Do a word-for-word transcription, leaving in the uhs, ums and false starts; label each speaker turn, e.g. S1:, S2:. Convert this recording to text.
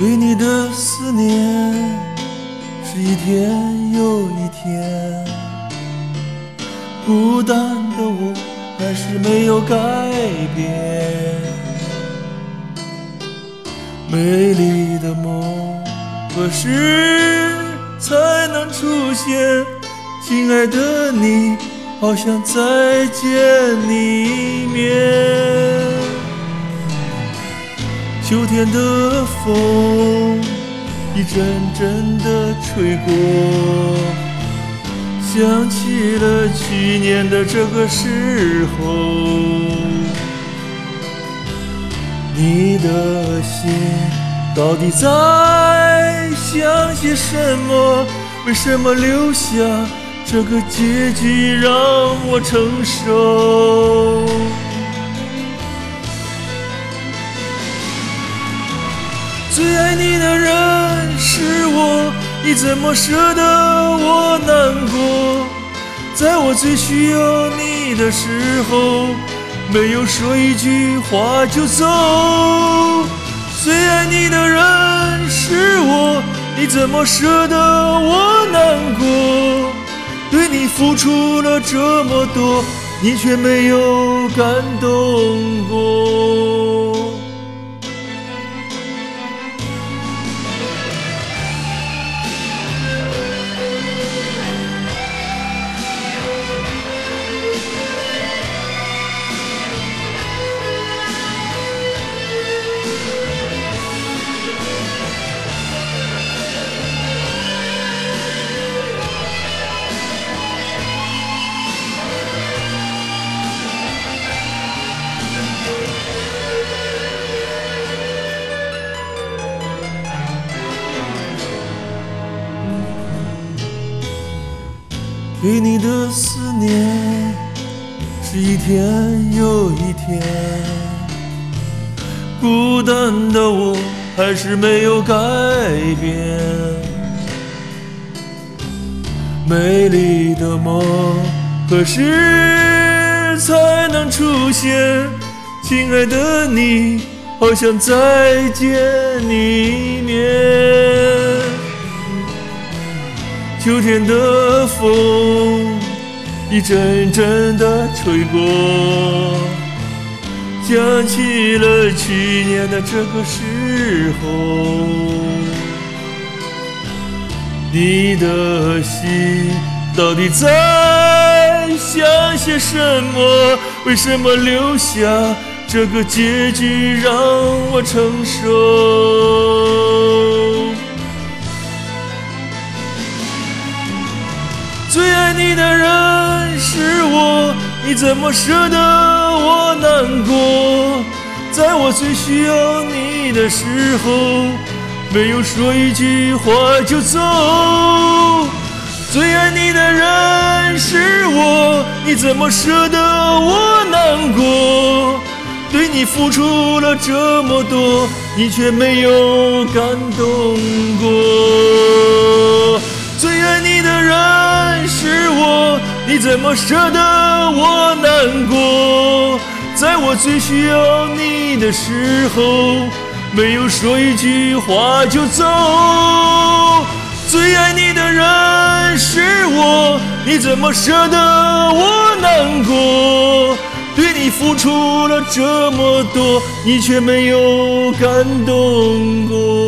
S1: 对你的思念是一天又一天，孤单的我还是没有改变。美丽的梦何时才能出现？亲爱的你，好想再见你一面。秋天的风一阵阵地吹过，想起了去年的这个时候。你的心到底在想些什么？为什么留下这个结局让我承受？最爱你的人是我，你怎么舍得我难过？在我最需要你的时候，没有说一句话就走。最爱你的人是我，你怎么舍得我难过？对你付出了这么多，你却没有感动过。对你的思念是一天又一天，孤单的我还是没有改变。美丽的梦何时才能出现？亲爱的你，好想再见你一面。秋天的风一阵阵地吹过，想起了去年的这个时候。你的心到底在想些什么？为什么留下这个结局让我承受？最爱你的人是我，你怎么舍得我难过？在我最需要你的时候，没有说一句话就走。最爱你的人是我，你怎么舍得我难过？对你付出了这么多，你却没有感动过。最爱你的人是我，你怎么舍得我难过？在我最需要你的时候，没有说一句话就走。最爱你的人是我，你怎么舍得我难过？对你付出了这么多，你却没有感动过。